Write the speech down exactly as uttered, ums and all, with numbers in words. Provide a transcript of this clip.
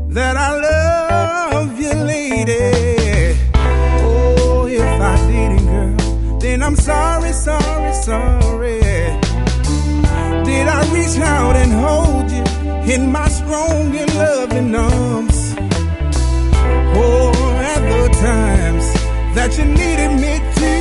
that I love you, lady. Oh, if I didn't, girl, then I'm sorry, sorry, sorry. Did I reach out and hold you in my strong and loving arms? Oh, at the times that you needed me to.